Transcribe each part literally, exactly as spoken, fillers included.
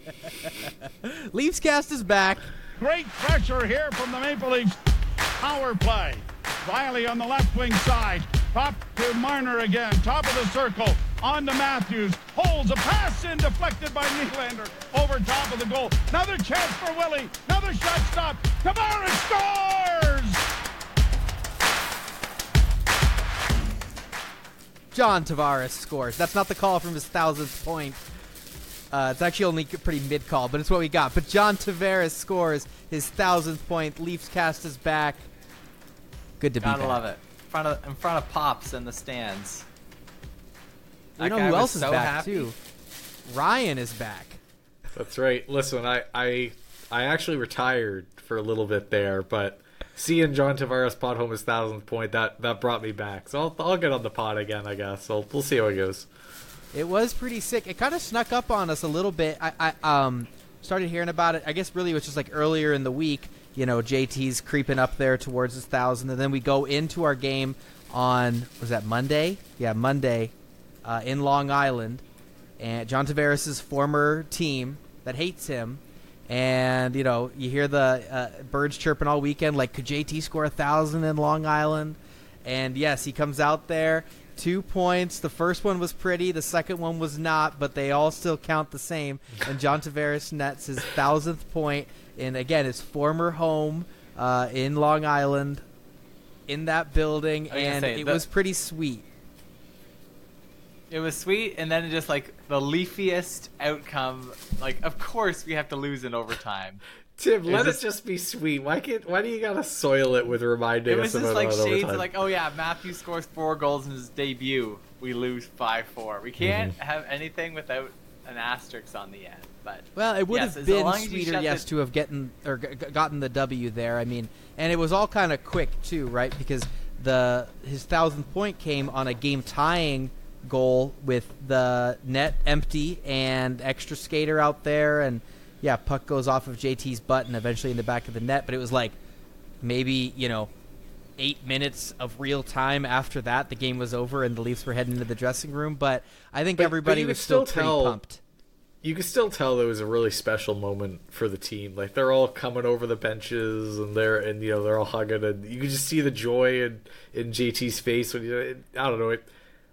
Leafs cast is back. Great pressure here from the Maple Leafs. Power play. Riley on the left wing side. Top to Marner again. Top of the circle. On to Matthews. Holds a pass in. Deflected by Nylander. Over top of the goal. Another chance for Willie. Another shot stop. Tavares scores! John Tavares scores. That's not the call from his thousandth point. Uh, it's actually only a pretty mid-call, but it's what we got. But John Tavares scores his thousandth point. Leafs cast is back. Good to be back. Gotta love it. In front of, in front of Pops in the stands. You know who else is back, too? Ryan is back. That's right. Listen, I, I, I actually retired for a little bit there, but seeing John Tavares pot home his thousandth point, that, that brought me back. So I'll, I'll get on the pod again, I guess. So we'll see how it goes. It was pretty sick. It kind of snuck up on us a little bit. I, I um started hearing about it. I guess really it was just like earlier in the week. You know, J T's creeping up there towards his thousand, and then we go into our game on was that Monday? Yeah, Monday, uh, in Long Island, and John Tavares' former team that hates him. And you know, you hear the uh, birds chirping all weekend, like, could J T score a thousand in Long Island? And yes, he comes out there. Two points. The first one was pretty. The second one was not, but they all still count the same. And John Tavares nets his thousandth point in, again, his former home uh, in Long Island, in that building, and say, it the, was pretty sweet. It was sweet, and then just like the leafiest outcome. Like, of course, we have to lose in overtime. Tim, let just, it just be sweet. Why can't? Why do you gotta soil it with reminding us about it? It was just like shades overtime? of like, oh yeah, Matthew scores four goals in his debut. We lose five four. We can't mm-hmm. have anything without an asterisk on the end. But well, it would yes, have been sweeter, yes, the... to have gotten or g- gotten the W there. I mean, and it was all kind of quick too, right? Because the his thousandth point came on a game tying goal with the net empty and extra skater out there, and yeah, puck goes off of J T's butt and eventually in the back of the net. But it was like maybe, you know, eight minutes of real time after that, the game was over and the Leafs were heading into the dressing room. But I think but, everybody but was still, still pretty pumped. You could still tell it was a really special moment for the team. Like, they're all coming over the benches and they're and you know they're all hugging, and you could just see the joy in in J T's face when you. It, I don't know it.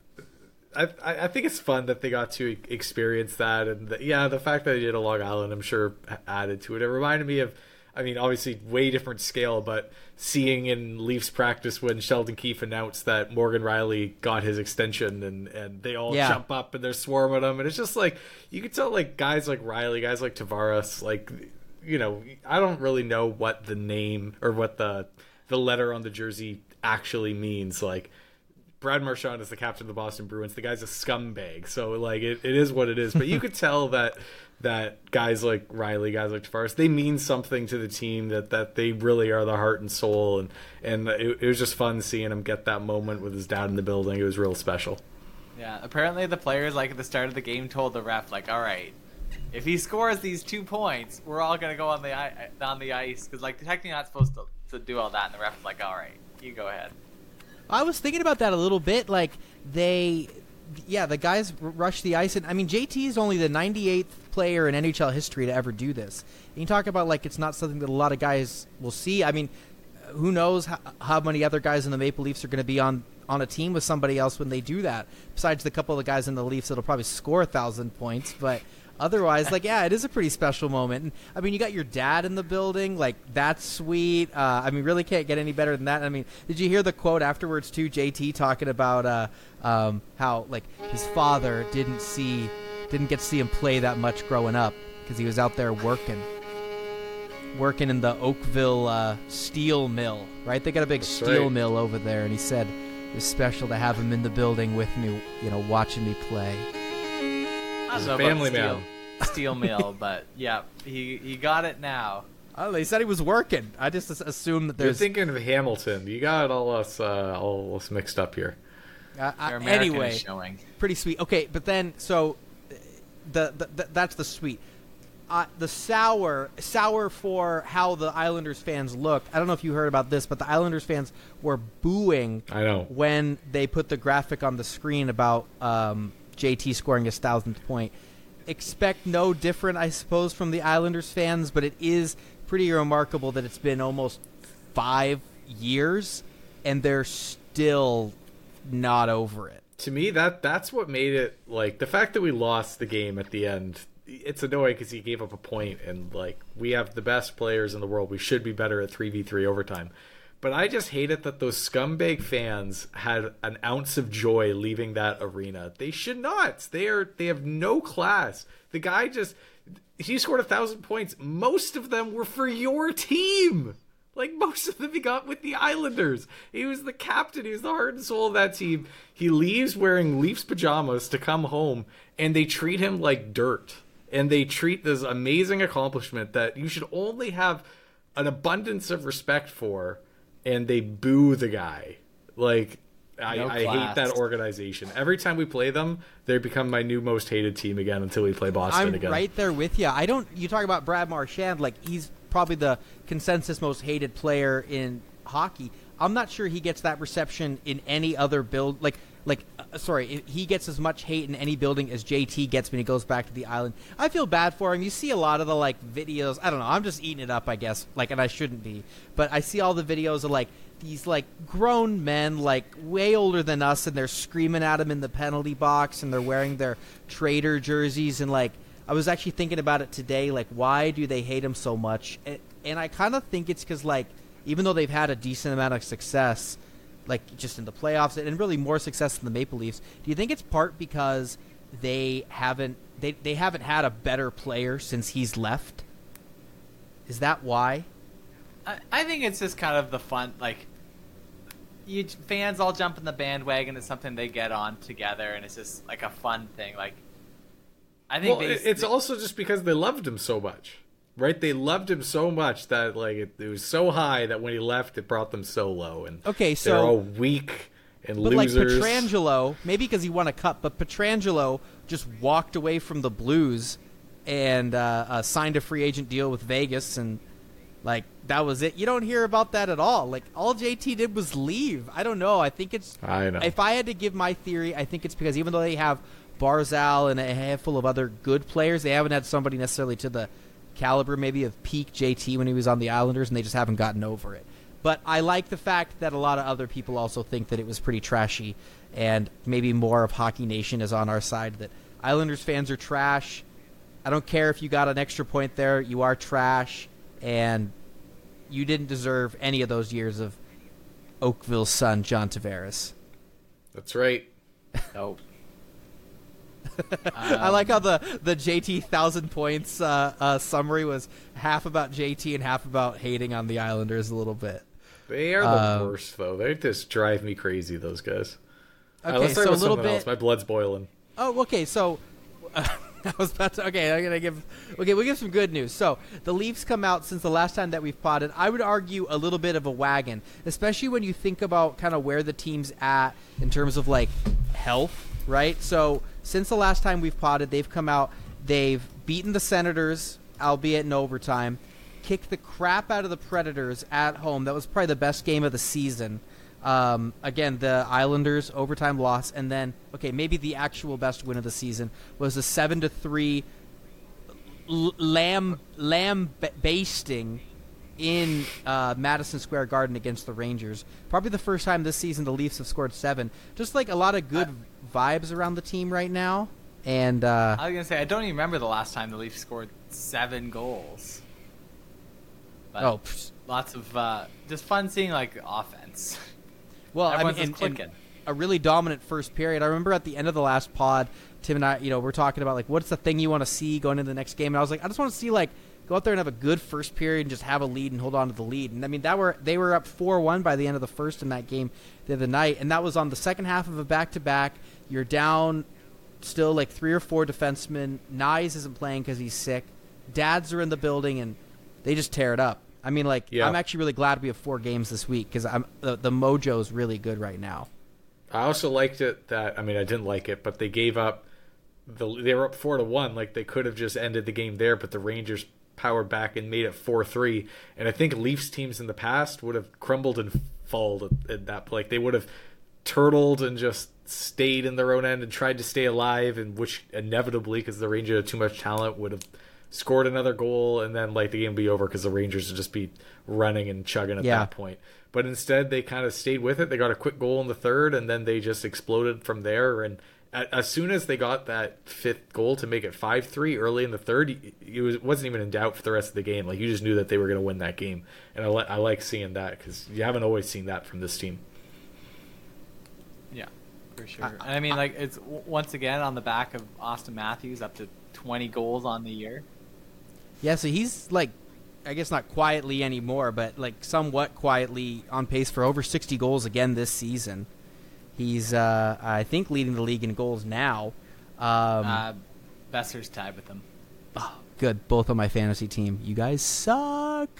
I I think it's fun that they got to experience that, and the, yeah, the fact that they did a Long Island, I'm sure, added to it. It reminded me of, I mean, obviously way different scale, but seeing in Leafs practice when Sheldon Keefe announced that Morgan Riley got his extension, and, and they all yeah. jump up and they're swarming him, and it's just like you could tell, like, guys like Riley, guys like Tavares, like, you know, I don't really know what the name or what the the letter on the jersey actually means, like. Brad Marchand is the captain of the Boston Bruins. The guy's a scumbag, so like it, it is what it is. But you could tell that that guys like Riley, guys like Tavares, they mean something to the team. That, that they really are the heart and soul, and and it, it was just fun seeing him get that moment with his dad in the building. It was real special. Yeah, apparently the players, like at the start of the game, told the ref, like, all right, if he scores these two points, we're all gonna go on the on the ice, because like technically not supposed to to do all that. And the ref was like, all right, you go ahead. I was thinking about that a little bit. Like, they, yeah, the guys r- rush the ice. And I mean, J T is only the ninety-eighth player in N H L history to ever do this. And you talk about, like, it's not something that a lot of guys will see. I mean, who knows how, how many other guys in the Maple Leafs are going to be on, on a team with somebody else when they do that, besides the couple of guys in the Leafs that'll probably score a thousand points. But otherwise, like, yeah, it is a pretty special moment. And I mean, you got your dad in the building, like, that's sweet. Uh, I mean, really can't get any better than that. I mean, did you hear the quote afterwards too? J T talking about uh, um, how like his father didn't see, didn't get to see him play that much growing up because he was out there working, working in the Oakville uh, steel mill. Right? They got a big that's steel right. mill over there, and he said it was special to have him in the building with me, you know, watching me play. He's a family man. Steel mill, but yeah, he he got it now. I don't know, he said he was working. I just assumed that there's. You're thinking of Hamilton. You got all us uh, all us mixed up here. Uh, I, anyway, showing. Pretty sweet. Okay, but then so the, the, the that's the sweet. Uh, the sour sour for how the Islanders fans looked. I don't know if you heard about this, but the Islanders fans were booing. I know when they put the graphic on the screen about. Um, J T scoring his thousandth point. expect no different, I suppose, from the Islanders fans, but it is pretty remarkable that it's been almost five years and they're still not over it. To me, that that's what made it, like, the fact that we lost the game at the end. It's annoying because he gave up a point, and like we have the best players in the world. We should be better at three v three overtime. But I just hate it that those scumbag fans had an ounce of joy leaving that arena. They should not. They are they have no class. The guy just he scored a thousand points. Most of them were for your team. Like, most of them he got with the Islanders. He was the captain. He was the heart and soul of that team. He leaves wearing Leafs pajamas to come home, and they treat him like dirt. And they treat this amazing accomplishment that you should only have an abundance of respect for, and they boo the guy. Like, I, No I hate that organization. Every time we play them, they become my new most hated team again until we play Boston I'm again. right there with you. I don't. You talk about Brad Marchand, like he's probably the consensus most hated player in hockey. I'm not sure he gets that reception in any other build. Like, like, uh, sorry, he gets as much hate in any building as J T gets when he goes back to the island. I feel bad for him. You see a lot of the like videos. I don't know. I'm just eating it up, I guess. Like, and I shouldn't be, but I see all the videos of like these like grown men, like way older than us, and they're screaming at him in the penalty box, and they're wearing their Trader jerseys, and like. I was actually thinking about it today, like, why do they hate him so much? And, and I kind of think it's because, like, even though they've had a decent amount of success, like, just in the playoffs, and really more success than the Maple Leafs, do you think it's part because they haven't they, they haven't had a better player since he's left? Is that why? I, I think it's just kind of the fun, like, you fans all jump in the bandwagon. It's something they get on together, and it's just, like, a fun thing, like, I think well, they, it's they, also just because they loved him so much, right? They loved him so much that like it, it was so high that when he left, it brought them so low. And okay, so they're all weak and but losers. like Pietrangelo, maybe because he won a cup, but Pietrangelo just walked away from the Blues and uh, uh, signed a free agent deal with Vegas, and like that was it. You don't hear about that at all. Like all J T did was leave. I don't know. I think it's. I know. If I had to give my theory, I think it's because even though they have Barzal and a handful of other good players, they haven't had somebody necessarily to the caliber maybe of peak J T when he was on the Islanders, and they just haven't gotten over it. But I like the fact that a lot of other people also think that it was pretty trashy, and maybe more of Hockey Nation is on our side, that Islanders fans are trash. I don't care if you got an extra point there, you are trash, and you didn't deserve any of those years of Oakville's son, John Tavares. That's right. Nope. I like how the, the J T thousand points uh, uh, summary was half about J T and half about hating on the Islanders a little bit. They are the Um, worst, though. They just drive me crazy, those guys. Okay, Uh, let's talk so a about little something bit. else. My blood's boiling. Oh, okay. So uh, I was about to. Okay, I'm gonna give. Okay, we'll give some good news. So the Leafs come out since the last time that we've potted. I would argue a little bit of a wagon, especially when you think about kind of where the team's at in terms of like health, right? So since the last time we've potted, they've come out. They've beaten the Senators, albeit in overtime. Kicked the crap out of the Predators at home. That was probably the best game of the season. Um, again, the Islanders overtime loss, and then okay, maybe the actual best win of the season was a seven to three lamb lamb basting in uh, Madison Square Garden against the Rangers. Probably the first time this season the Leafs have scored seven. Just like a lot of good vibes around the team right now. And uh, I was gonna say I don't even remember the last time the Leafs scored seven goals. But oh, pfft. lots of uh, just fun seeing like offense. Well, Everyone's I mean, just and, clicking. and a really dominant first period. I remember at the end of the last pod, Tim and I, you know, we're talking about like what's the thing you want to see going into the next game, and I was like, I just want to see like go out there and have a good first period and just have a lead and hold on to the lead. And I mean, that were they were up four one by the end of the first in that game the other night, and that was on the second half of a back to back. You're down still like three or four defensemen. Nyes isn't playing because he's sick. Dads are in the building, and they just tear it up. I mean, like, Yeah. I'm actually really glad we have four games this week because I'm the, the mojo is really good right now. I also liked it that I mean I didn't like it, but they gave up. The, they were up four to one. Like they could have just ended the game there, but the Rangers powered back and made it four three. And I think Leafs teams in the past would have crumbled and fallen at, at that. Like they would have turtled and just stayed in their own end and tried to stay alive, and which inevitably, because the Rangers had too much talent, would have scored another goal, and then like the game would be over because the Rangers would just be running and chugging at Yeah. that point. But instead, they kind of stayed with it. They got a quick goal in the third, and then they just exploded from there. And a- as soon as they got that fifth goal to make it five three early in the third, it was, wasn't even in doubt for the rest of the game. Like, you just knew that they were going to win that game. And I, li- I like seeing that because you haven't always seen that from this team. Yeah, for sure. And I mean, like, it's w- once again on the back of Austin Matthews, up to twenty goals on the year. Yeah, so he's like, I guess not quietly anymore, but like somewhat quietly on pace for over sixty goals again this season. He's, uh, I think, leading the league in goals now. Um, Uh, Besser's tied with him. oh, good, both on my fantasy team. You guys suck.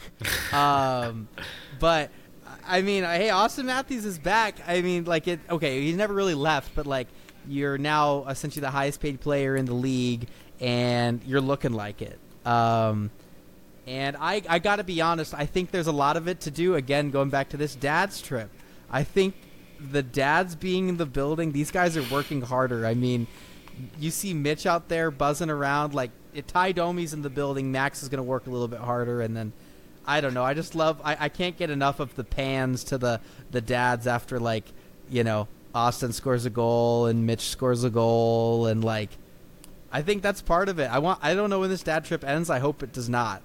um, but I mean, hey, Austin Matthews is back. I mean, like it. Okay, he's never really left, but like you're now essentially the highest paid player in the league, and you're looking like it. Um, and I, I got to be honest. I think there's a lot of it to do. Again, going back to this dad's trip, I think the dads being in the building, these guys are working harder. I mean, you see Mitch out there buzzing around. Like, if Ty Domi's in the building, Max is going to work a little bit harder. And then, I don't know. I just love, I, I can't get enough of the pans to the, the dads after, like, you know, Austin scores a goal and Mitch scores a goal. And, like, I think that's part of it. I want, I don't know when this dad trip ends. I hope it does not.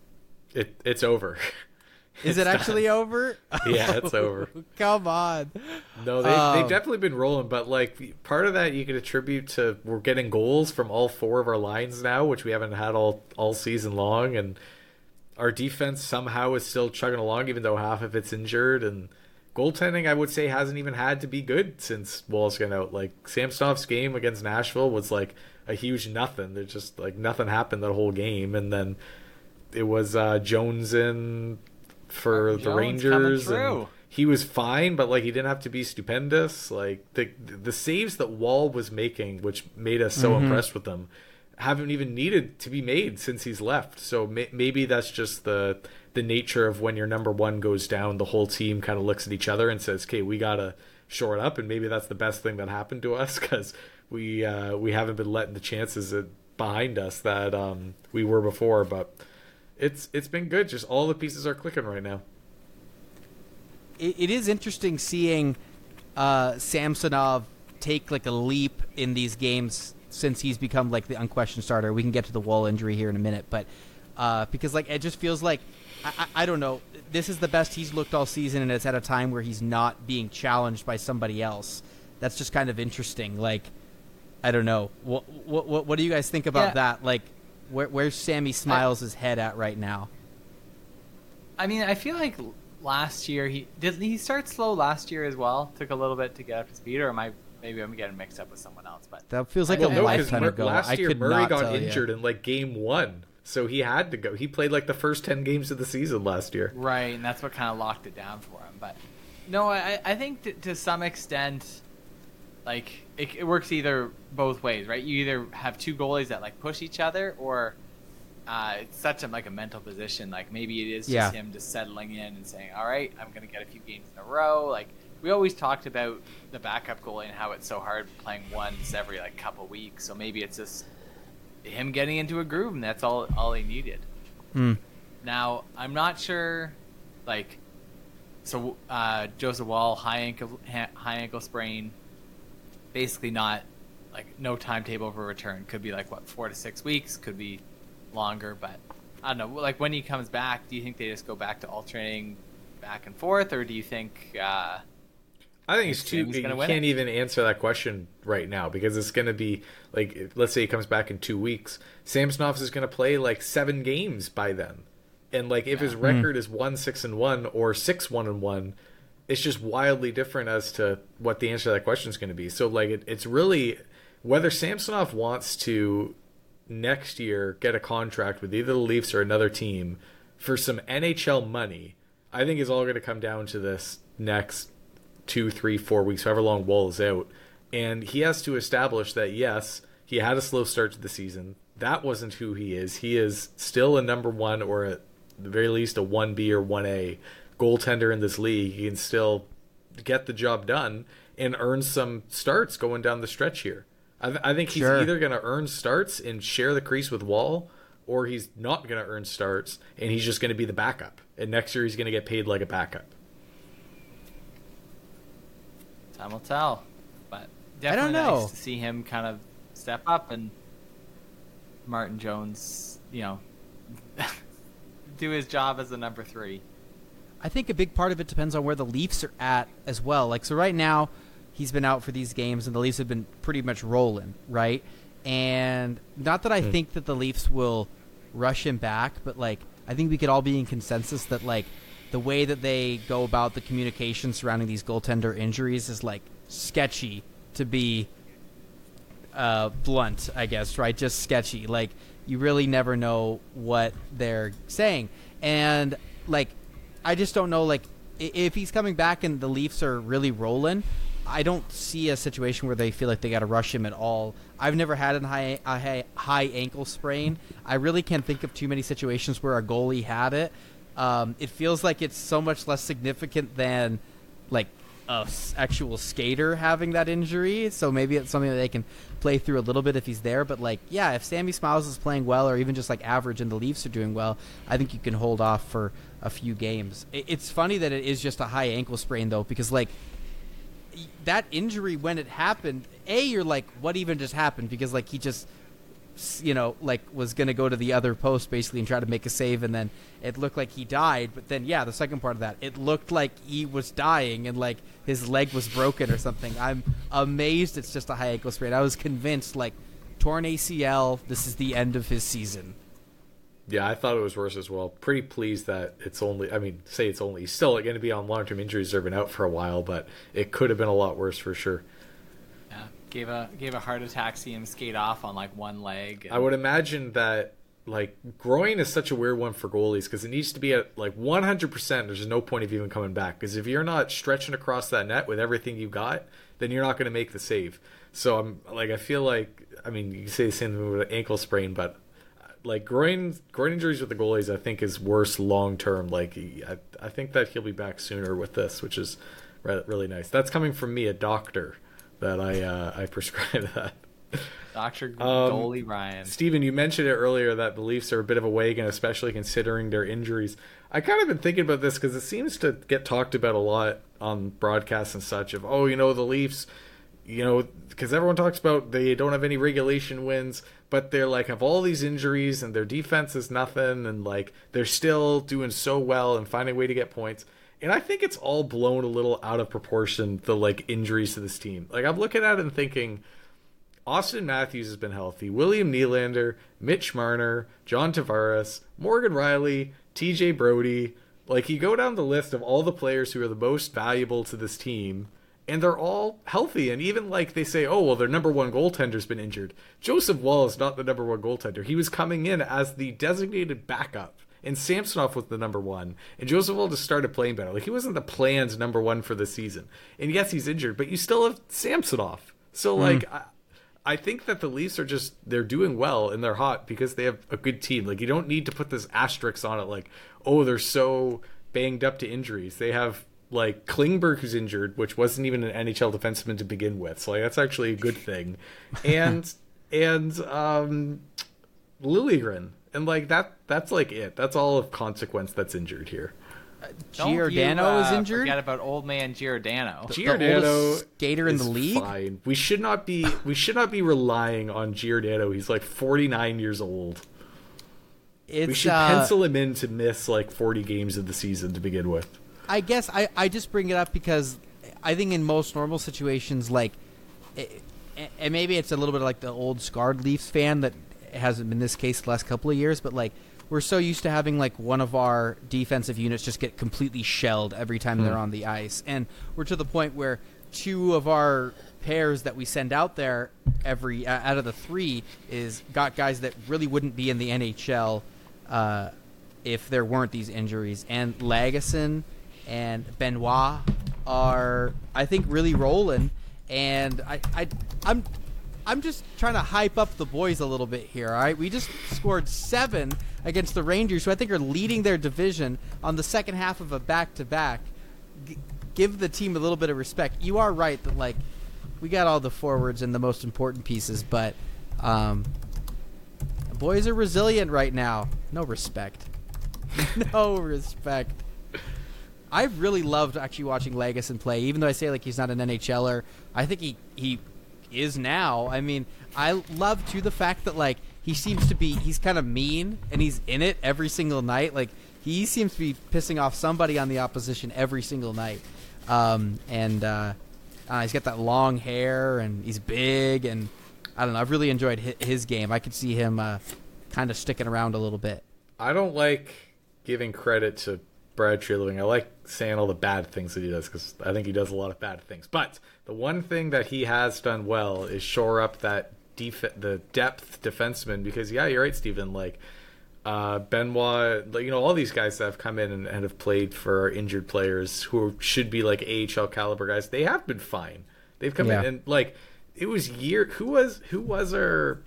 It It's over. Is It's it actually done. over? Yeah, it's over. Come on. No, they've, Um, they've definitely been rolling, but like part of that you could attribute to we're getting goals from all four of our lines now, which we haven't had all all season long, and our defense somehow is still chugging along, even though half of it's injured. And goaltending, I would say, hasn't even had to be good since Wall's gone out. Like Samsonov's game against Nashville was like a huge nothing. There's just like nothing happened that whole game, and then it was uh, Jones in for Martin the Jones Rangers. coming And through. he was fine, but like he didn't have to be stupendous. Like the the saves that Wall was making, which made us so Mhm. impressed with them, haven't even needed to be made since he's left. So may, maybe that's just the the nature of when your number one goes down, the whole team kind of looks at each other and says, "Okay, we gotta shore it up." And maybe that's the best thing that happened to us because we uh, we haven't been letting the chances behind us that um, we were before, but. It's it's been good. Just all the pieces are clicking right now. It, it is interesting seeing uh, Samsonov take like a leap in these games since he's become like the unquestioned starter. We can get to the Wall injury here in a minute, but uh, because like it just feels like I, I, I don't know. This is the best he's looked all season, and it's at a time where he's not being challenged by somebody else. That's just kind of interesting. Like I don't know. What what what do you guys think about Yeah. that? Like where where's Sammy Smiles' head at right now? I mean, I feel like last year he did he start slow last year as well. Took a little bit to get up to speed, or am I maybe I'm getting mixed up with someone else? But That feels like Well, a no, 'cause lifetime Mur- ago. last I year could Murray not got tell you. injured in like game one, so he had to go. He played like the first ten games of the season last year. right, and that's what kind of locked it down for him. But no, I I think to, to some extent, like it, it works either both ways, right? You either have two goalies that like push each other, or uh, it's such a like a mental position. Like maybe it is just Yeah. him just settling in and saying, "All right, I'm gonna get a few games in a row." Like we always talked about the backup goalie and how it's so hard playing once every like couple weeks. So maybe it's just him getting into a groove, and that's all all he needed. Mm. Now I'm not sure, like, so uh, Joseph Wall high ankle ha- high ankle sprain, basically not like no timetable for return. Could be like what four to six weeks, could be longer, but I don't know. Like when he comes back, do you think they just go back to alternating back and forth, or do you think? Uh, I think it's too. Sam's You gonna win can't it. even answer that question right now because it's going to be like, if- let's say he comes back in two weeks. Samsonov is going to play like seven games by then, and like if his record is one six and one or six one and one, it's just wildly different as to what the answer to that question is going to be. So like it, it's really whether Samsonov wants to next year get a contract with either the Leafs or another team for some N H L money. I think is all going to come down to this next two, three, four weeks, however long Wall is out. And he has to establish that, yes, he had a slow start to the season. That wasn't who he is. He is still a number one, or at the very least a one B or one A goaltender in this league. He can still get the job done. and earn some starts going down the stretch here. I, th- I think he's Sure. either going to earn starts and share the crease with Wall, or he's not going to earn starts and he's just going to be the backup. And next year he's going to get paid like a backup. Time will tell. But I definitely don't know. nice to see him kind of step up and Martin Jones, you know, do his job as the number three. I think a big part of it depends on where the Leafs are at as well. Like, so right now, he's been out for these games, and the Leafs have been pretty much rolling, right? And not that I mm. think that the Leafs will rush him back, but, like, I think we could all be in consensus that, like, the way that they go about the communication surrounding these goaltender injuries is, like, sketchy to be uh, blunt, I guess, right? Just sketchy. Like, you really never know what they're saying. And, like, I just don't know, like, if he's coming back and the Leafs are really rolling, I don't see a situation where they feel like they got to rush him at all. I've never had a high, a high, high ankle sprain. I really can't think of too many situations where a goalie had it. Um, it feels like it's so much less significant than, like, a s- actual skater having that injury. So maybe it's something that they can play through a little bit if he's there. But, like, yeah, if Sammy Smiles is playing well or even just, like, average and the Leafs are doing well, I think you can hold off for a few games. It, it's funny that it is just a high ankle sprain, though, because, like, that injury when it happened, A, you're like, what even just happened? Because, like, he just, you know, like, was going to go to the other post, basically, and try to make a save, and then it looked like he died. But then, yeah, the second part of that, it looked like he was dying, and, like, his leg was broken or something. I'm amazed it's just a high ankle sprain. I was convinced, like, torn A C L, this is the end of his season. Yeah, I thought it was worse as well. Pretty pleased that it's only, I mean, say it's only, he's still going to be on long-term injury reserve and out for a while, but it could have been a lot worse for sure. Yeah, gave a gave a heart attack, see him skate off on like one leg. And... I would imagine that, like, groin is such a weird one for goalies because it needs to be at like one hundred percent. There's no point of even coming back because if you're not stretching across that net with everything you got, then you're not going to make the save. So I'm like, I feel like, I mean, you can say the same thing with an ankle sprain, but like groin groin injuries with the goalies, I think is worse long term. Like I, I think that he'll be back sooner with this, which is re- really nice. That's coming from me, a doctor, that I uh, I prescribe that. Doctor Um, Goalie Ryan. Steven, you mentioned it earlier that the Leafs are a bit of a wagon, especially considering their injuries. I kind of been thinking about this because it seems to get talked about a lot on broadcasts and such of, oh, you know, the Leafs, you know, because everyone talks about they don't have any regulation wins, but they're like have all these injuries and their defense is nothing, and like they're still doing so well and finding a way to get points. And I think it's all blown a little out of proportion, the like injuries to this team. Like I'm looking at it and thinking, Austin Matthews has been healthy, William Nylander, Mitch Marner, John Tavares, Morgan Riley, T J Brody. Like you go down the list of all the players who are the most valuable to this team, and they're all healthy. And even like they say, oh, well, their number one goaltender's been injured. Joseph Woll is not the number one goaltender. He was coming in as the designated backup, and Samsonov was the number one. And Joseph Woll just started playing better. Like he wasn't the planned number one for the season. And yes, he's injured, but you still have Samsonov. So like, mm. I, I think that the Leafs are just, they're doing well and they're hot because they have a good team. Like you don't need to put this asterisk on it like, oh, they're so banged up to injuries. They have like Klingberg, who's injured, which wasn't even an N H L defenseman to begin with, so like that's actually a good thing, and and um, Liljegren, and like that that's like it. That's all of consequence that's injured here. Uh, Giordano uh, is injured. Forget about old man Giordano. The, Giordano, the oldest skater in is the league. Fine. We should not be we should not be relying on Giordano. He's like forty-nine years old. It's, we should uh, pencil him in to miss like forty games of the season to begin with. I guess I, I just bring it up because I think in most normal situations, like, it, and maybe it's a little bit like the old scarred Leafs fan that hasn't been this case the last couple of years, but like we're so used to having like one of our defensive units just get completely shelled every time mm. they're on the ice, and we're to the point where two of our pairs that we send out there every uh, out of the three is got guys that really wouldn't be in the N H L uh, if there weren't these injuries, and Lagesson and Benoit are, I think, really rolling, and I, I, I'm, I'm just trying to hype up the boys a little bit here. All right, we just scored seven against the Rangers, who I think are leading their division on the second half of a back-to-back. G- give the team a little bit of respect. You are right that like we got all the forwards and the most important pieces, but um, boys are resilient right now. No respect. No respect. I've really loved actually watching Lagesson play, even though I say like he's not an NHLer. I think he he is now. I mean, I love too the fact that like he seems to be he's kind of mean and he's in it every single night. Like he seems to be pissing off somebody on the opposition every single night. Um, and uh, uh, he's got that long hair and he's big and I don't know. I've really enjoyed his, his game. I could see him uh, kind of sticking around a little bit. I don't like giving credit to Brad Treliving. I like saying all the bad things that he does because I think he does a lot of bad things. But the one thing that he has done well is shore up that def- the depth defenseman because, yeah, you're right, Steven. Like, uh, Benoit, like, you know, all these guys that have come in and, and have played for injured players who should be like A H L caliber guys, they have been fine. They've come Yeah. in and, like, it was year. Who was, who was our,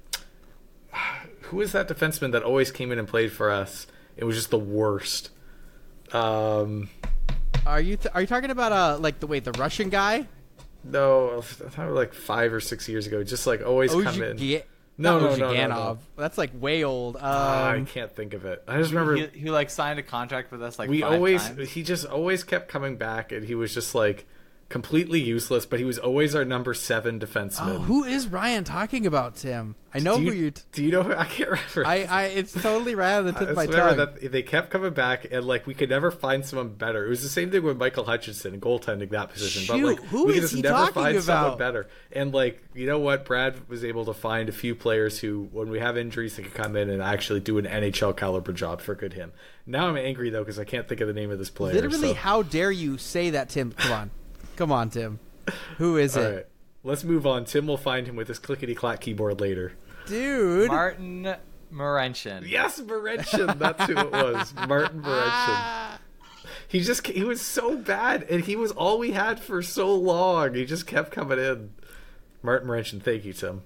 who was that defenseman that always came in and played for us? It was just the worst. Um, Are you th- are you talking about uh like the wait the Russian guy? no, I thought like five or six years ago. Just like always come in. Oji- No, not no, no, no, Ozhiganov. no. That's like way old. Um, Ah, I can't think of it. I just remember He, he like signed a contract with us like we five always times. he just always kept coming back, and he was just like completely useless. But he was always our number seven defenseman. oh, who is Ryan talking about, Tim? I know do you, who you're. T- do you know? Who, I can't remember. I, I it's totally right on the tip I of my just remember tongue. that they kept coming back, and like we could never find someone better. It was the same thing with Michael Hutchinson goaltending that position. Shoot, but like who we could is just he never talking find someone about? better. And like you know what, Brad was able to find a few players who, when we have injuries, they could come in and actually do an N H L caliber job for good him. Now I'm angry though because I can't think of the name of this player. Literally, so. how dare you say that, Tim? Come on, come on, Tim. Who is All it, right, let's move on. Tim will find him with his clickety clack keyboard later. dude? Martin Morenchin. Yes, Morenchin. That's who it was. Martin Morenchin. He just he was so bad, and he was all we had for so long. He just kept coming in. Martin Morenchin, thank you, Tim.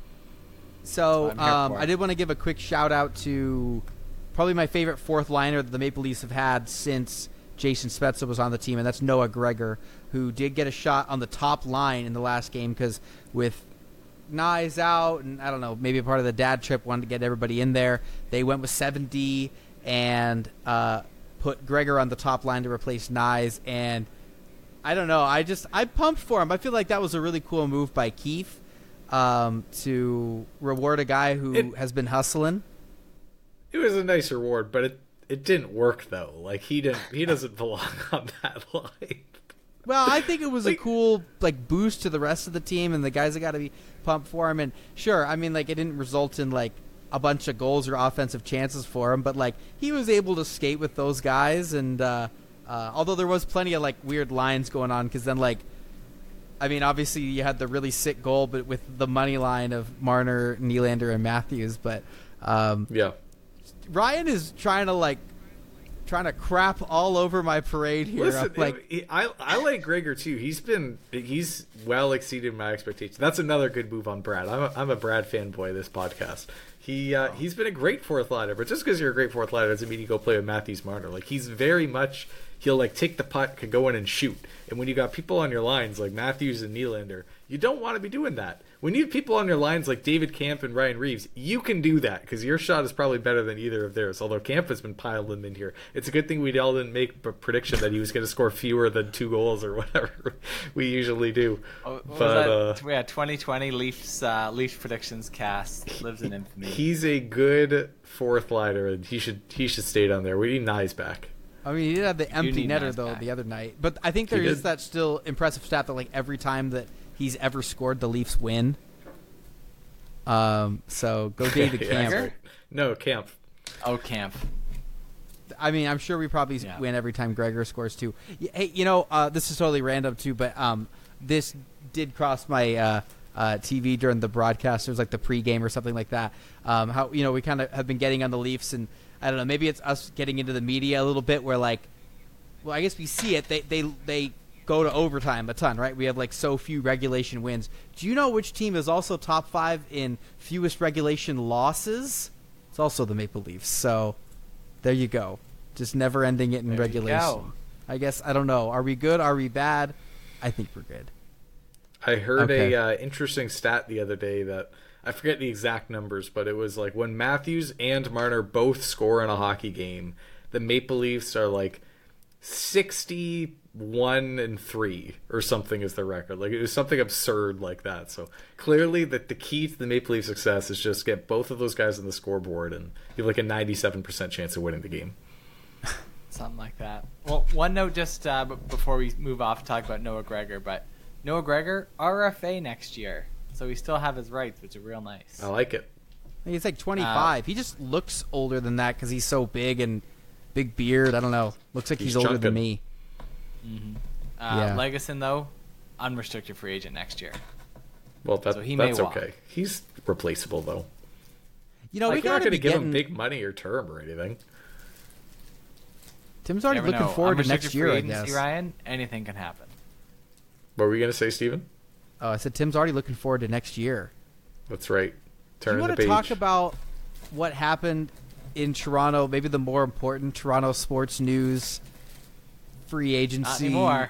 So I'm here um, for it. I did want to give a quick shout out to probably my favorite fourth liner that the Maple Leafs have had since Jason Spezza was on the team, and that's Noah Gregor, who did get a shot on the top line in the last game because with Nyes out and I don't know, maybe a part of the dad trip wanted to get everybody in there. They went with seven D and uh, put Gregor on the top line to replace Nyes, and I don't know. I just I pumped for him. I feel like that was a really cool move by Keefe um, to reward a guy who It- has been hustling. It was a nice reward, but it it didn't work though. Like he didn't he doesn't belong on that line. Well, I think it was Like- a cool like boost to the rest of the team and the guys that got to be pumped for him. And sure, I mean, like it didn't result in like a bunch of goals or offensive chances for him, but like he was able to skate with those guys. And uh, uh, although there was plenty of like weird lines going on, because then like, I mean, obviously you had the really sick goal, but with the money line of Marner, Nylander, and Matthews. But um, Yeah. Ryan is trying to like trying to crap all over my parade here. Listen, I'm like. it- I I like Gregor too. He's been he's well exceeded my expectations. That's another good move on Brad. I'm a, I'm a Brad fanboy of this podcast. He uh, he's been a great fourth liner, but just because you're a great fourth liner doesn't mean you go play with Matthews Marner. Like he's very much he'll like take the puck, can go in and shoot. And when you got people on your lines like Matthews and Nylander, you don't want to be doing that. When you have people on your lines like David Camp and Ryan Reeves, you can do that because your shot is probably better than either of theirs. Although Camp has been piling them in here, it's a good thing we all didn't make a prediction that he was going to score fewer than two goals or whatever we usually do. Oh, what was But that? uh, yeah, twenty twenty Leafs uh, Leafs predictions cast lives in infamy. he's a good fourth liner, and he should he should stay down there. We need Nyes back. I mean, he did have the empty need netter Nice though back. the other night, but I think He there is did. that still impressive stat that like every time that he's ever scored, the Leafs win. Um, so go David Yeah, Camp. sorry. No, Camp. Oh, Camp. I mean, I'm sure we probably Yeah. win every time Gregor scores too. Y- Hey, you know, uh, this is totally random too, but um, this did cross my uh, uh, T V during the broadcast. It was like the pregame or something like that. Um, how you know we kind of have been getting on the Leafs, and I don't know, maybe it's us getting into the media a little bit, where like, well, I guess we see it. They they they go to overtime a ton, right? We have like so few regulation wins. Do you know which team is also top five in fewest regulation losses? It's also the Maple Leafs. So there you go. Just never ending it in There you regulation. go. I guess I don't know. Are we good? Are we bad? I think we're good. I heard Okay. a uh, interesting stat the other day that I forget the exact numbers, but it was like when Matthews and Marner both score in a hockey game, the Maple Leafs are like sixty-one and three or something is their record. Like it was something absurd like that. So clearly that the key to the Maple Leaf success is just get both of those guys on the scoreboard and you have like a ninety-seven percent chance of winning the game. Something like that. Well, one note just uh, b- before we move off to talk about Noah Gregor, but Noah Gregor, R F A next year. So we still have his rights, which are real nice. I like it. He's like twenty-five. Uh, he just looks older than that because he's so big and big beard. I don't know. Looks like he's, He's older chunking. than me. Uh, Yeah. Legason, though, unrestricted free agent next year. Well, that, So he may that's walk. okay. He's replaceable though. You know, Like, we you're not gotta going to be give getting. him big money or term or anything. Tim's already Never looking know. forward to Unrestricted next year, free I agency, guess. Ryan, anything can happen. What were you going to say, Steven? Oh, I said Tim's already looking forward to next year. That's right. Do Turn you the want page. to talk about what happened in Toronto? Maybe the more important Toronto sports news, free Not agency. anymore.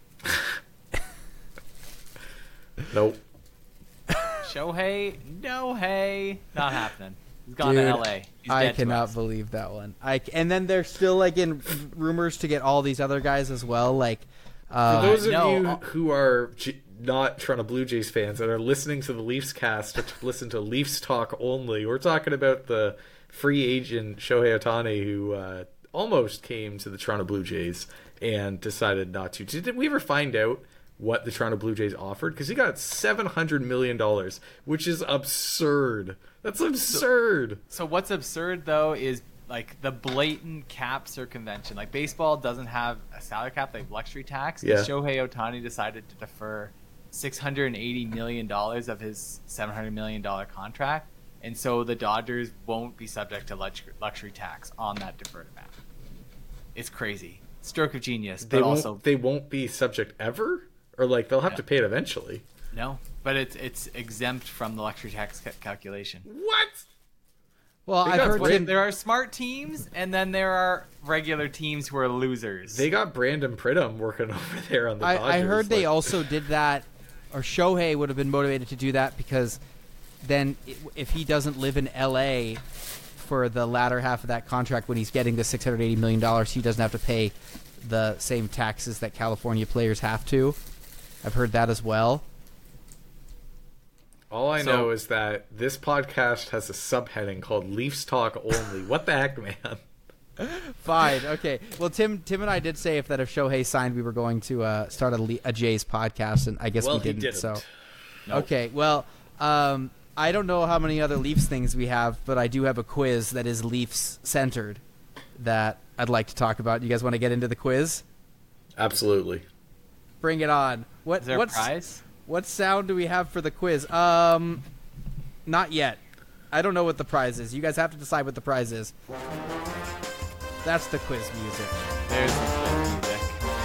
Nope. Shohei, no hey, not happening. He's gone Dude, to L A. He's I dead to cannot us. believe that one. I c- and then they're still like in rumors to get all these other guys as well. Like, For uh, those of no, you uh, who are G- not Toronto Blue Jays fans and are listening to the Leafs cast to t- listen to Leafs talk only, we're talking about the free agent Shohei Ohtani who uh, almost came to the Toronto Blue Jays and decided not to. Did we ever find out what the Toronto Blue Jays offered? Because he got seven hundred million dollars, which is absurd. That's absurd. So what's absurd though is like the blatant cap circumvention. Like baseball doesn't have a salary cap; they have luxury tax. Yeah. Shohei Ohtani decided to defer six hundred and eighty million dollars of his seven hundred million dollar contract, and so the Dodgers won't be subject to lux- luxury tax on that deferred amount. It's crazy, stroke of genius, They but won't. also They won't be subject ever, or like they'll have Yeah. to pay it eventually. no. But it's it's exempt from the luxury tax ca- calculation. What? well, They I've got heard Brand- Tim, There are smart teams, and then there are regular teams who are losers. They got Brandon Pridham working over there on the Dodgers. I, I heard they like- also did that, or Shohei would have been motivated to do that because then i- if he doesn't live in L A for the latter half of that contract when he's getting the six hundred eighty million dollars, he doesn't have to pay the same taxes that California players have to. I've heard that as well. All I So- know is that this podcast has a subheading called Leafs Talk Only. What the heck, man? Fine. Okay. Well, Tim, Tim and I did say if that if Shohei signed, we were going to uh, start a, Le- a Jays podcast, and I guess Well, we he didn't. didn't. So, Nope. okay. Well, um, I don't know how many other Leafs things we have, but I do have a quiz that is Leafs centered that I'd like to talk about. You guys want to get into the quiz? Absolutely. Bring it on. What Is there a what's, prize? what sound do we have for the quiz? Um, not yet. I don't know what the prize is. You guys have to decide what the prize is. That's the quiz music. There's the quiz music.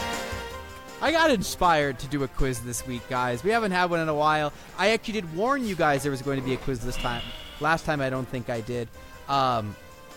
I got inspired to do a quiz this week, guys. We haven't had one in a while. I actually did warn you guys there was going to be a quiz this time. Last time, I don't think I did. Um,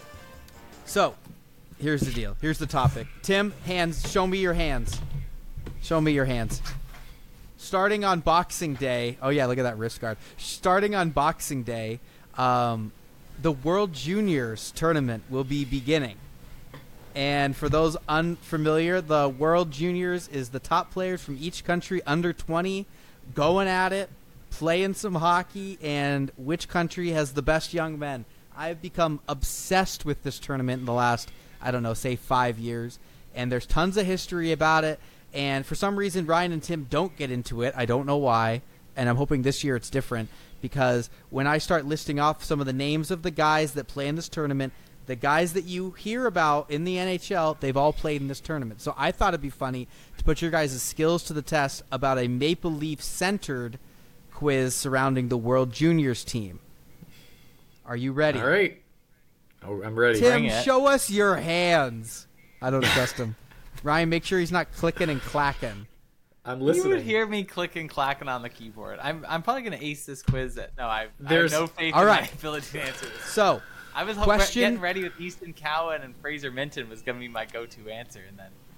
so, here's the deal. Here's the topic. Tim, hands. Show me your hands. Show me your hands. Starting on Boxing Day. Oh, yeah, look at that wrist guard. Starting on Boxing Day, um, the World Juniors tournament will be beginning. And for those unfamiliar, the World Juniors is the top players from each country under twenty going at it, playing some hockey, and which country has the best young men. I've become obsessed with this tournament in the last, I don't know, say five years. And there's tons of history about it. And for some reason, Ryan and Tim don't get into it. I don't know why. And I'm hoping this year it's different. Because when I start listing off some of the names of the guys that play in this tournament, the guys that you hear about in the N H L, they've all played in this tournament. So I thought it'd be funny to put your guys' skills to the test about a Maple Leaf-centered quiz surrounding the World Juniors team. Are you ready? All right. Oh, I'm ready. Tim, Bring it. show us your hands. I don't trust him. Ryan, make sure he's not clicking and clacking. I'm You listening. would hear me clicking, clacking on the keyboard. I'm, I'm probably gonna ace this quiz. That no, I, I have There's- no faith All in right. my ability to answer this. So, I was hoping, Question- getting ready with Easton Cowan and Fraser Minton was gonna be my go-to answer, and then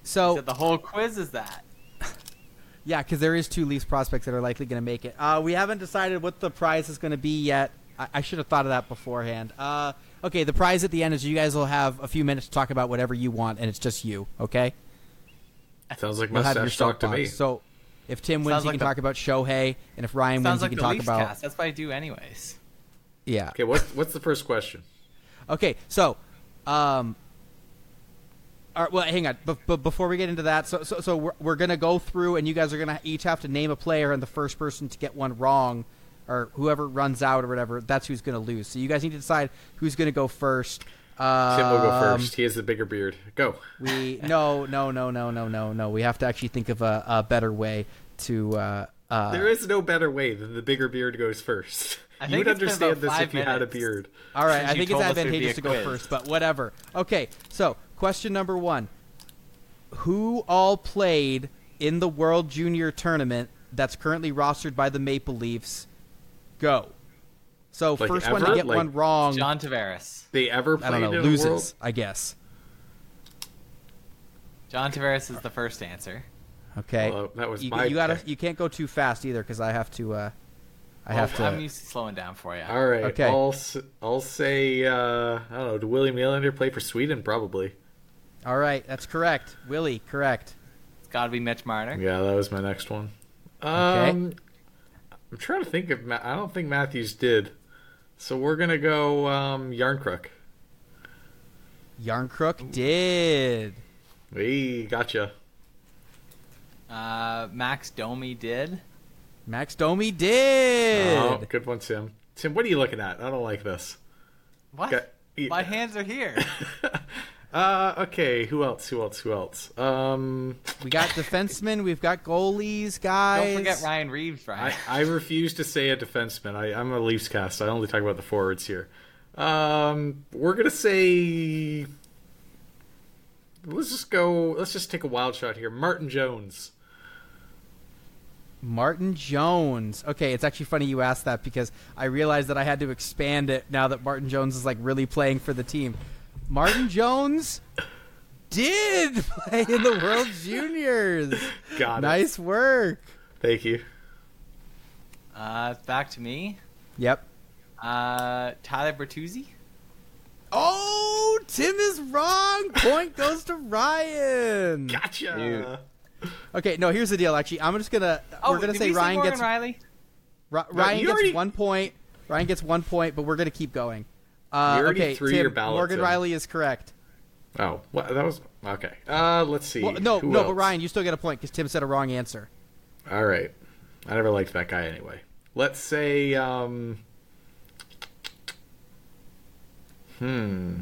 So Said the whole quiz is that. yeah, because there is two Leafs prospects that are likely going to make it. Uh, we haven't decided what the prize is going to be yet. I, I should have thought of that beforehand. Uh, okay, the prize at the end is you guys will have a few minutes to talk about whatever you want, and it's just you. Okay. Sounds like We'll have your mustache talk to soapbox. me. So if Tim wins, Sounds he like can the- talk about Shohei, and if Ryan Sounds wins, like he the can talk Leafs about cast. That's what I do anyways. yeah. Okay, what, what's the first question? Okay, so, um, all right, well, hang on. But, but before we get into that, so so, so we're, we're gonna go through, and you guys are gonna each have to name a player, and the first person to get one wrong, or whoever runs out or whatever, that's who's gonna lose. So you guys need to decide who's gonna go first. Um, Tim will go first. He has the bigger beard. Go. We no no no no no no no. We have to actually think of a, a better way to. Uh, uh, There is no better way than the bigger beard goes first. I You think would it's been understand about this five if you had a minutes. beard. All right, Since I you think it's told us there'd be advantageous a to go quiz. first, but whatever. Okay, so question number one: who all played in the World Junior Tournament that's currently rostered by the Maple Leafs? Go. So Like first one ever? to get Like one wrong, John Tavares. They ever I played don't know, in loses. a world? I guess. John Tavares is the first answer. Okay. Well, that was you, my you gotta. pick. You can't go too fast either, because I have to. Uh, I Well, have to. I'm used to slowing down for you. All right. Okay. I'll s- I'll say uh, I don't know. Did William Nylander play for Sweden? Probably. All right, that's correct. Willie, correct. It's got to be Mitch Marner. Yeah, that was my next one. Um, Okay. I'm trying to think of. Ma- I don't think Matthews did. So we're gonna go um, Yarncrook. Yarncrook did. Hey, gotcha. Uh, Max Domi did. Max Domi did. Oh, good one, Tim. Tim, what are you looking at? I don't like this. What? Got- yeah. My hands are here. Uh, okay. Who else? Who else? Who else? Um, We got defensemen. We've got goalies, guys. Don't forget Ryan Reeves, I, Ryan. I refuse to say a defenseman. I, I'm a Leafs cast. I only talk about the forwards here. Um, we're gonna say. Let's just go. Let's just take a wild shot here. Martin Jones. Martin Jones. Okay, it's actually funny you asked that because I realized that I had to expand it now that Martin Jones is like really playing for the team. Martin Jones did play in the World Juniors. Got it. Nice work. Thank you. Uh, back to me. Yep. Uh, Tyler Bertuzzi. Oh, Tim is wrong. Point goes to Ryan. Gotcha. Dude. Okay, no, here's the deal. Actually, I'm just gonna. Oh, we're gonna did say we Ryan Morgan gets Riley. Ri- Ryan you gets already- one point. Ryan gets one point, but we're gonna keep going. Uh, You already okay, threw Tim, your ballot Morgan in. Riley is correct. Oh, well, that was okay. Uh, let's see. Well, no, Who no, else? but Ryan, you still get a point because Tim said a wrong answer. All right. I never liked that guy anyway. Let's say. Um, hmm.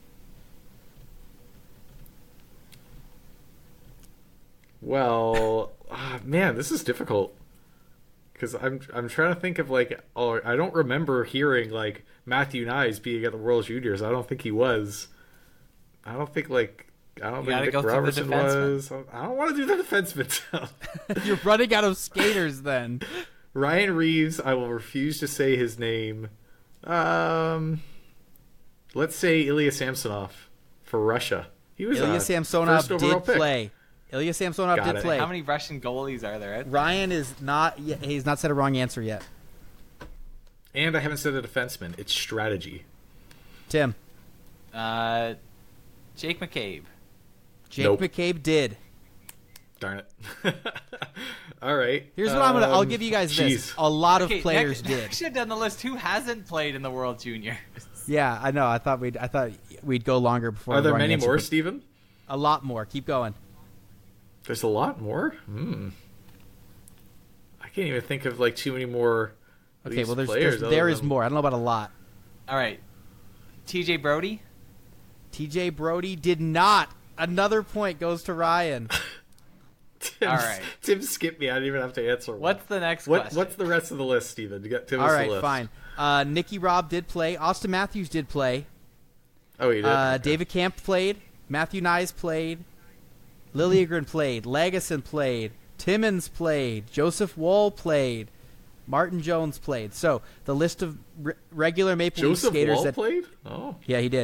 Well, ah, man, this is difficult because I'm I'm trying to think of like oh I don't remember hearing like Matthew Nyes being at the World Juniors. I don't think he was. I don't think like I don't You gotta think go Nick through the Robertson defenseman. was. I don't want to do the defenseman stuff. You're running out of skaters then. Ryan Reeves, I will refuse to say his name. Um, let's say Ilya Samsonov for Russia. He was Ilya a Samsonov first overall did pick. play. Ilya Samsonov Got did it. play. How many Russian goalies are there? Ryan is not. y- He's not said a wrong answer yet. And I haven't said a defenseman. It's strategy. Tim, Uh, Jake McCabe. Jake Nope. McCabe did. Darn it. All right. Here's what I'm gonna. I'll Um, give you guys this. jeez. A lot of Okay, players next, did. should have done the list. Who hasn't played in the World Juniors? Yeah, I know. I thought we'd. I thought we'd go longer before. Are the there wrong many answer, more, but Steven? A lot more. Keep going. There's a lot more? Hmm. I can't even think of like too many more Okay, Leafs well, there's, players there's other there is than- more. I don't know about a lot. All right. T J Brody. T J Brody did not. Another point goes to Ryan. Tim, All right. Tim skipped me. I didn't even have to answer one. What's the next What question? What's the rest of the list, Steven? You got Tim All us the right, list. fine. Uh, Nicky Robb did play. Austin Matthews did play. Oh, you did. Uh, Okay. David Camp played. Matthew Nyes played. Liljegren played. Lagesson played. Timmins played. Joseph Woll played. Martin Jones played. So the list of re- regular Maple Leaf Joseph skaters Wall that played. Oh, yeah he did.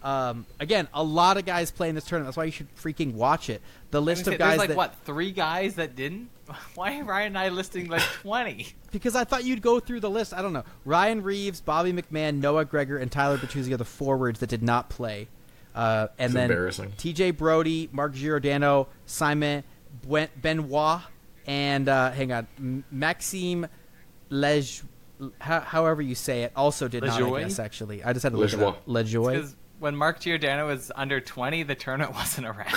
Um, again, a lot of guys play in this tournament. That's why you should freaking watch it. The list Say, of guys there's like that, what three guys that didn't. Why are Ryan and I listing like twenty? because I thought you'd go through the list. I don't know. Ryan Reeves, Bobby McMahon, Noah Gregor, and Tyler Bertuzzi are the forwards that did not play. Uh, and It's then embarrassing. T J Brody, Mark Giordano, Simon Buen- Benoit, and uh, hang on, M- Maxime Lej. How, however you say it, also did not. I Lejoy? guess actually, I just had to look it Lejoy. up. Lejoy. Because when Mark Giordano was under twenty, the tournament wasn't around.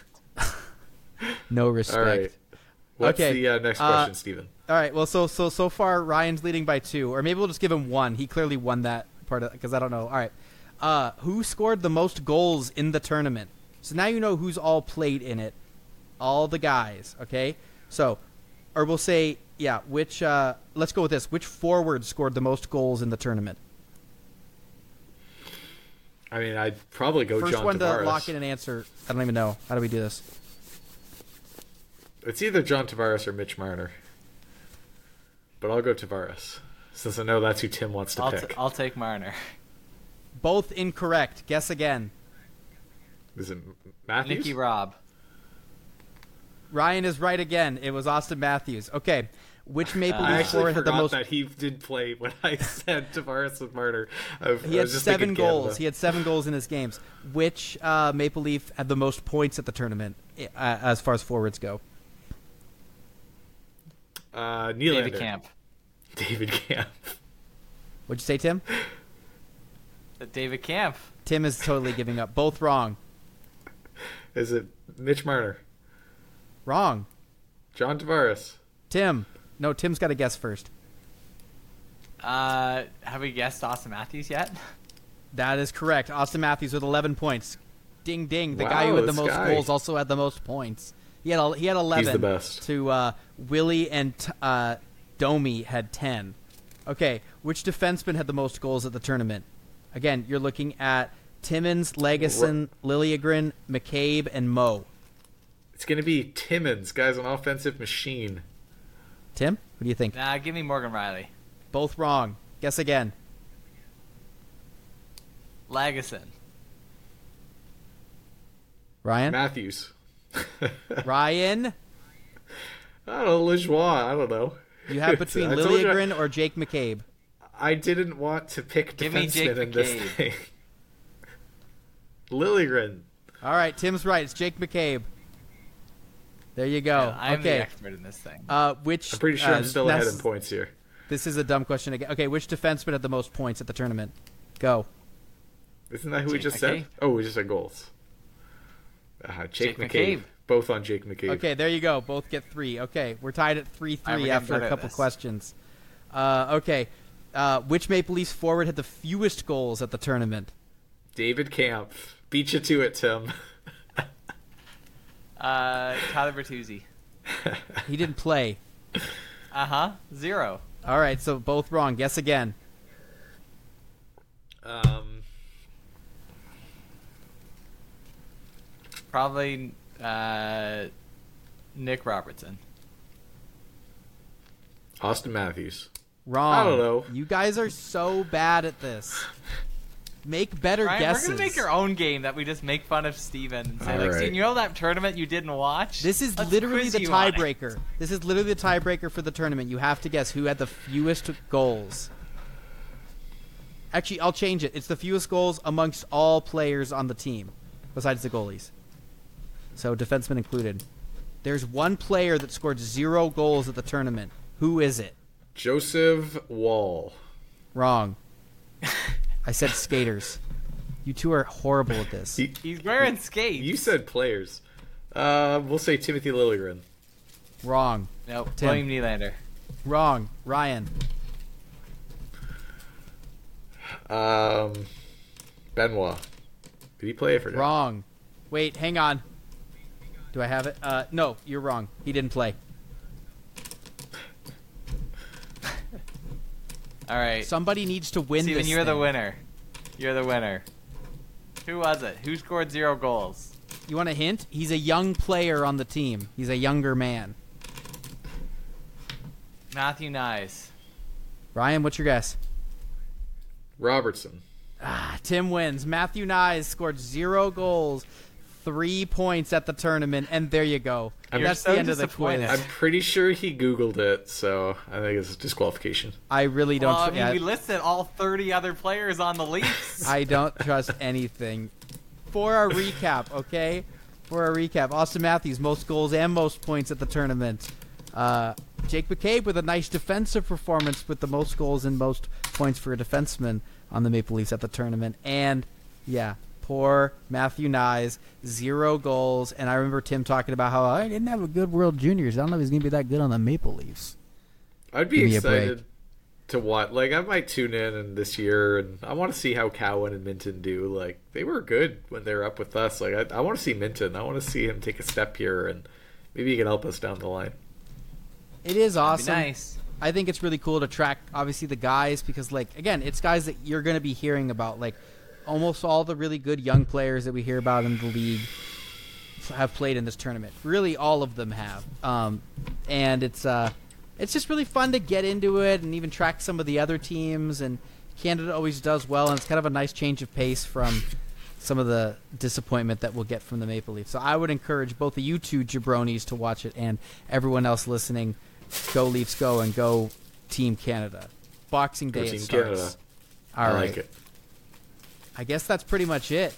No respect. All right. What's Okay, the uh, next uh, question, Steven? All right. Well, so so so far Ryan's leading by two, or maybe we'll just give him one. He clearly won that part of because I don't know. All right. Uh, who scored the most goals in the tournament? So now you know who's all played in it. All the guys. Okay. So, or we'll say yeah. Which uh, let's go with this. Which forward scored the most goals in the tournament? I mean, I'd probably go First John one Tavares. to lock in an answer. I don't even know. How do we do this? It's either John Tavares or Mitch Marner. But I'll go Tavares, since I know that's who Tim wants to I'll, pick. t- I'll take Marner. Both incorrect. Guess again. Is it Matthews? Nicky Robb. Ryan is right again. It was Austin Matthews. Okay. Which Maple Uh, I Leaf actually forward had the forgot most? that he did play when I said Tavares with Marner. I, He I had was just seven thinking goals. Canada. He had seven goals in his games. Which uh, Maple Leaf had the most points at the tournament, uh, as far as forwards go? Uh, Nylander. David Camp. David Camp. What'd you say, Tim? Uh, David Camp. Tim is totally giving up. Both wrong. Is it Mitch Marner? Wrong. John Tavares. Tim. No, Tim's got to guess first. Uh, have we guessed Austin Matthews yet? That is correct. Austin Matthews with eleven points. Ding ding. The guy Wow, who had the this most guy. goals also had the most points. He had a, he had eleven. He's the best. To uh, Willie and uh, Domi had ten. Okay, which defenseman had the most goals at the tournament? Again, you're looking at Timmins, Legason, Liljegren, McCabe, and Moe. It's going to be Timmins. Guy's an offensive machine. Tim, what do you think? Nah, give me Morgan Riley. Both wrong. Guess again. Lagesson. Ryan? Matthews. Ryan? I don't know. Lejoie. I don't know. You have between I told you I- Liljegren or Jake McCabe. I didn't want to pick Give me Jake defensemen in this McCabe. thing. Liljegren. All right, Tim's right. It's Jake McCabe. There you go. Yeah, I'm the okay. expert in this thing. Uh, which? I'm pretty sure uh, I'm still ahead that's- in points here. This is a dumb question again. Okay, which defenseman had the most points at the tournament? Go. Isn't that who we Jake just McCabe. said? Oh, we just said goals. Uh, Jake, Jake McCabe. McCabe. Both on Jake McCabe. Okay, there you go. Both get three. Okay, we're tied at three All right, we're three getting after better a at couple this. questions. Uh, okay, uh, which Maple Leafs forward had the fewest goals at the tournament? David Camp. Beat you to it, Tim. Uh, Tyler Bertuzzi. He didn't play. Uh huh. Zero. All right, so both wrong. Guess again. Um, Probably uh, Nick Robertson. Austin Matthews. Wrong. I don't know. You guys are so bad at this. Make better Ryan, guesses. we're gonna make our own game that we just make fun of Steven and say All like, right. Steven, you know that tournament you didn't watch? This is Let's literally quiz the you on it." tiebreaker. This is literally the tiebreaker for the tournament. You have to guess who had the fewest goals. Actually, I'll change it. It's the fewest goals amongst all players on the team, besides the goalies. So defensemen included. There's one player that scored zero goals at the tournament. Who is it? Joseph Wall. Wrong. I said skaters. You two are horrible at this. He, He's wearing skates. you said players. Uh, we'll say Timothy Liljegren. Wrong. Nope. Tim. William Nylander. Wrong. Ryan. Um, Benoit. Did he play for? Wrong. Wait, hang on. Do I have it? Uh, no, you're wrong. He didn't play. All right. Somebody needs to win Steven, this you're the thing. winner. You're the winner. Who was it? Who scored zero goals? You want a hint? He's a young player on the team. He's a younger man. Matthew Nyes. Ryan, what's your guess? Robertson. Ah, Tim wins. Matthew Nyes scored zero goals, three points at the tournament, and there you go. I'm That's so the end of the disappointed. quiz. I'm pretty sure he Googled it, so I think it's disqualification. I really don't. Well, I tr- mean, yeah, we listed all thirty other players on the Leafs. I don't trust anything. For our recap, okay? For our recap, Austin Matthews, most goals and most points at the tournament. Uh, Jake McCabe with a nice defensive performance with the most goals and most points for a defenseman on the Maple Leafs at the tournament. And, yeah, poor Matthew Nyes, zero goals. And I remember Tim talking about how I didn't have a good World Juniors. I don't know if he's going to be that good on the Maple Leafs. I'd be Give me a break. excited to watch. Like, I might tune in and this year, and I want to see how Cowan and Minton do. Like, they were good when they were up with us. Like, I, I want to see Minton. I want to see him take a step here, and maybe he can help us down the line. It is awesome. Be nice. I think it's really cool to track, obviously, the guys because, like, again, it's guys that you're going to be hearing about. Like, almost all the really good young players that we hear about in the league have played in this tournament. Really, all of them have. Um, and it's uh, it's just really fun to get into it and even track some of the other teams. And Canada always does well, and it's kind of a nice change of pace from some of the disappointment that we'll get from the Maple Leafs. So I would encourage both of you two jabronis to watch it and everyone else listening. Go Leafs, go, and go Team Canada. Boxing Go Day Team it starts. Canada. All I right. like it. I guess that's pretty much it.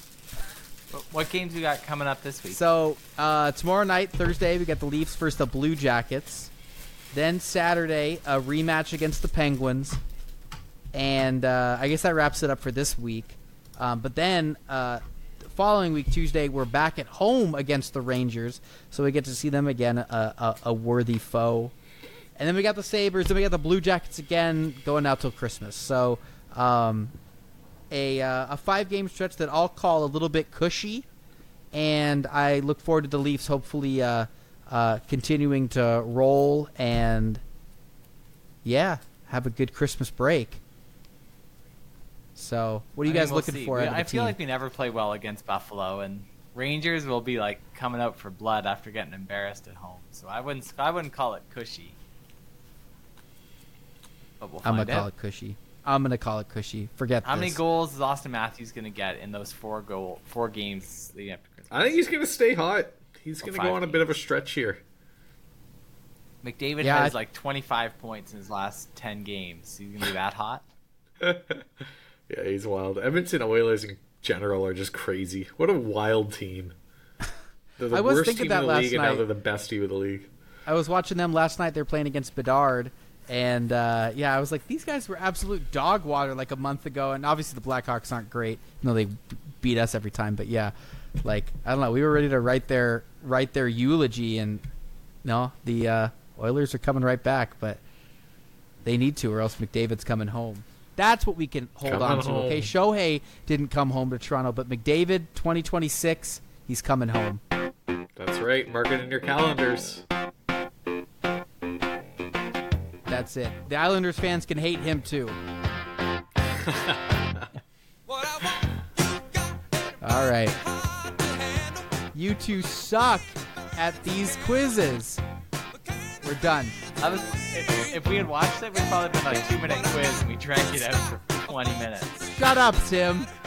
What games we got coming up this week? So uh, tomorrow night, Thursday, we got the Leafs versus the Blue Jackets. Then Saturday, a rematch against the Penguins. And uh, I guess that wraps it up for this week. Um, but then uh, the following week, Tuesday, we're back at home against the Rangers. So we get to see them again, a, a, a worthy foe. And then we got the Sabres. Then we got the Blue Jackets again going out till Christmas. So um, a, uh, a five-game stretch that I'll call a little bit cushy. And I look forward to the Leafs hopefully uh, uh, continuing to roll and, yeah, have a good Christmas break. So, what are you I mean, guys we'll looking see. for We- out of the I feel team? like we never play well against Buffalo, and Rangers will be like coming out for blood after getting embarrassed at home. So I wouldn't, I wouldn't call it cushy. But we'll I'm find going to call out. it cushy. I'm going to call it cushy. Forget How this. many goals is Austin Matthews going to get in those four goal, four games leading up to Christmas? I think he's going to stay hot. He's Or going to five go on a bit of a stretch here. McDavid Yeah, has I- like twenty-five points in his last ten games. He's going to be that hot? Yeah, he's wild. Edmonton Oilers in general are just crazy. What a wild team. They're the I was worst thinking team that in the last league, and now night. they're the best team in the league. I was watching them last night. They were playing against Bedard. And, uh, yeah, I was like, these guys were absolute dog water like a month ago. And obviously the Blackhawks aren't great. You know, they b- beat us every time. But, yeah, like, I don't know. We were ready to write their, write their eulogy. And, no, the uh, Oilers are coming right back. But they need to, or else McDavid's coming home. That's what we can hold Coming on to, home. okay? Shohei didn't come home to Toronto. But McDavid, twenty twenty-six, he's coming home. That's right. Mark it in your calendars. That's it. The Islanders fans can hate him, too. All right. You two suck at these quizzes. We're done. I was, if, if we had watched it, we'd probably been like two minute quiz and we drank it out for twenty minutes. Shut up, Tim.